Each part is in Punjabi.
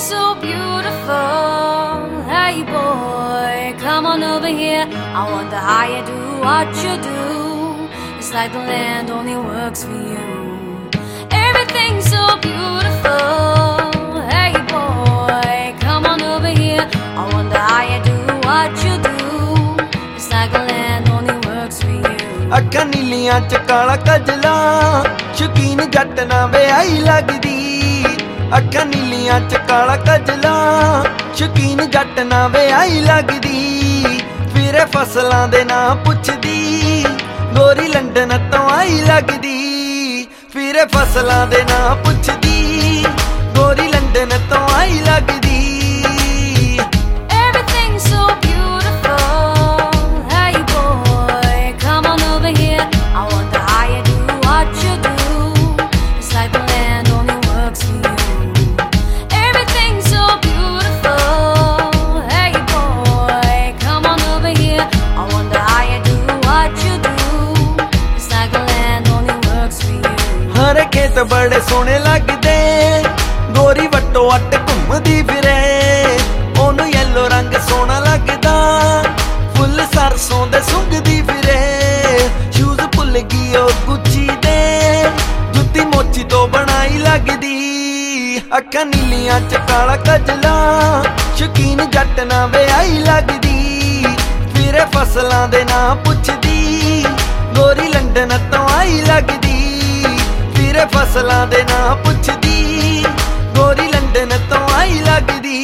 so beautiful. Hey boy, come on over here. I wonder how you do what you do. It's like the land only works for you. Everything's so beautiful. Hey boy, come on over here. I wonder how you do what you do. It's like the land only works for you. ਅੱਖਾਂ ਨੀਲੀਆਂ ਚ ਕਾਲਾ ਕਜਲਾ, ਸ਼ੌਕੀਨ ਜੱਟ ਨਾ ਵਿਆਹੀ ਲੱਗਦੀ। ਅੱਖਾਂ ਨੀਲੀਆਂ ਚ ਕਾਲਾ ਕਜਲਾ, ਸ਼ੌਕੀਨ ਜੱਟ ਨਾ ਵਿਆਹੀ ਲੱਗਦੀ। ਫਿਰੇ ਫਸਲਾਂ ਦੇ ਨਾਂ ਪੁੱਛਦੀ, ਗੋਰੀ ਲੰਡਨ ਤੋਂ ਆਈ ਲੱਗਦੀ। ਫਿਰੇ ਫਸਲਾਂ ਦੇ ਨਾਂ ਪੁੱਛਦੀ, ਗੋਰੀ ਲੰਡਨ ਤੋਂ ਆਈ ਲੱਗਦੀ। Everything's so beautiful. Hey boy, come on over here. I wonder how you do what you do. It's like the land only works for you. Everything's so beautiful. Hey boy, come on over here. I wonder how you do what you do. It's like the land only works for you. ਹਰੇ ਖੇਤ ਬੜੇ ਸੋਹਣੇ ਲੱਗਦੇ, ਗੋਰੀ ਵੱਟੋ ਵੱਟ ਘੁੰਮਦੀ ਫਿਰੇ। ਉਹਨੂੰ ਯੈਲੋ ਰੰਗ ਸੋਹਣਾ ਲੱਗਦਾ, ਫੁੱਲ ਸਰਸੋਂ ਦੇ ਸੁੰਘਦੀ ਫਿਰੇ। ਸ਼ੂਜ਼ ਭੁੱਲ ਗਈ ਉਹ ਗੁੱਚੀ ਦੇ, ਜੁੱਤੀ ਮੋਚੀ ਤੋਂ ਬਣਾਈ ਲੱਗਦੀ। ਅੱਖਾਂ ਨੀਲੀਆਂ ਚ ਕਾਲਾ ਕਜਲਾ, ਸ਼ੌਕੀਨ ਜੱਟ ਨਾ ਵਿਆਹੀ ਲੱਗਦੀ। ਫਿਰੇ ਫਸਲਾਂ ਦੇ ਨਾਂ ਪੁੱਛਦੀ, ਗੋਰੀ ਲੰਡਨ ਤੋਂ ਆਈ ਲੱਗਦੀ। ਫਿਰੇ ਫਸਲਾਂ ਦੇ ਨਾਂ ਪੁੱਛਦੀ, ਗੋਰੀ ਲੰਡਨ ਤੋਂ ਆਈ ਲੱਗਦੀ।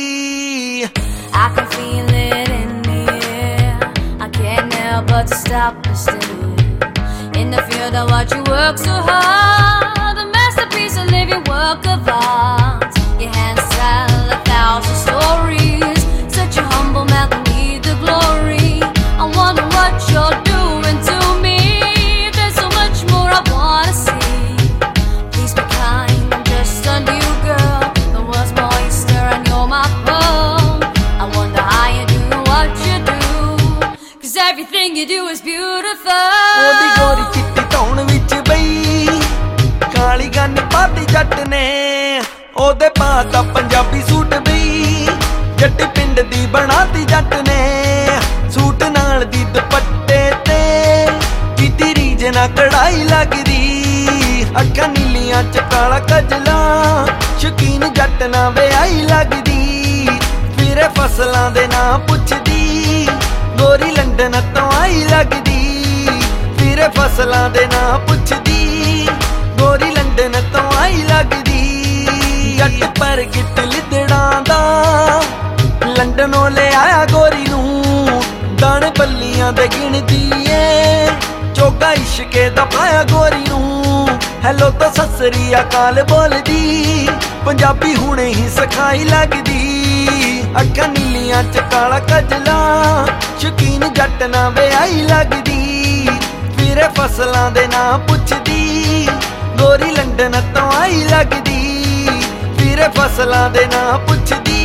I can feel it in the air. I can't help but stop and stare. In the field I watch you work so hard, a masterpiece, a living work of art. Your hands tell 1,000 stories. Such a humble man can need the glory. I wonder what you're doing to me. There's so much more I wanna see. Please be kind, I'm just a new girl. The world's my oyster and you're my pearl. I wonder how you do what you do, 'cause everything you do is beautiful. ਉਹਦੀ ਗੋਰੀ ਚਿੱਟੀ ਧੌਣ ਵਿੱਚ ਬਈ, ਕਾਲੀ ਗੰਨ ਪਾਤੀ ਜੱਟ ਨੇ। ਉਹਦੇ ਪਾਤਾ ਪੰਜਾਬੀ ਸੂਟ ਬਈ, ਜੱਟ ਪਿੰਡ ਦੀ ਬਣਾਤੀ ਜੱਟ ਨੇ। ਸੂਟ ਨਾਲ ਦੀ ਦੁਪੱਟੇ ਤੇ ਕੀਤੀ ਰੀਝ ਨਾ ਕਢਾਈ ਲੱਗਦੀ। ਅੱਖਾਂ ਨੀਲੀਆਂ ਚ ਕਾਲਾ ਕਜਲਾ, ਸ਼ੌਕੀਨ ਜੱਟ ਨਾ ਵਿਆਹੀ ਲੱਗਦੀ। ਫਿਰੇ ਫਸਲਾਂ ਦੇ ਨਾਂ ਪੁੱਛਦੀ, ਗੋਰੀ ਲੰਡਨ ਤੋਂ ਆਈ ਲੱਗਦੀ। ਫਿਰੇ ਫਸਲਾਂ ਦੇ ਨਾਂ ਪੁੱਛਦੀ, ਗੋਰੀ ਲੰਡਨ ਤੋਂ ਆਈ ਲੱਗਦੀ। ਜੱਟ ਪ੍ਰਗਟ ਲਿੱਦੜਾਂ ਦਾ, ਲੰਡਨੋਂ ਲੈ ਆਇਆ ਗੋਰੀ ਨੂੰ। ਦਾਣੇ ਬੱਲੀਆਂ ਦੇ ਗਿਣਦੀ ਏ, ਚੋਗਾ ਇਸ਼ਕੇ ਦਾ ਪਾਇਆ ਗੋਰੀ ਨੂੰ। ਹੈਲੋ ਤਾਂ ਸਤਿ ਸ੍ਰੀ ਅਕਾਲ ਬੋਲਦੀ, ਪੰਜਾਬੀ ਹੁਣੇ ਹੀ ਸਿਖਾਈ ਲੱਗਦੀ। ਅੱਖਾਂ ਨੀਲੀਆਂ ਚ ਕਾਲਾ ਕਜਲਾ, ਸ਼ੌਕੀਨ ਜੱਟ ਨਾ ਵਿਆਹੀ ਲੱਗਦੀ। ਫਿਰੇ ਫਸਲਾਂ ਦੇ ਨਾਂ ਪੁੱਛਦੀ, ਗੋਰੀ ਲੰਡਨ ਤੋਂ ਆਈ ਲੱਗਦੀ। ਫਿਰੇ ਫਸਲਾਂ ਦੇ ਨਾਂ ਪੁੱਛਦੀ,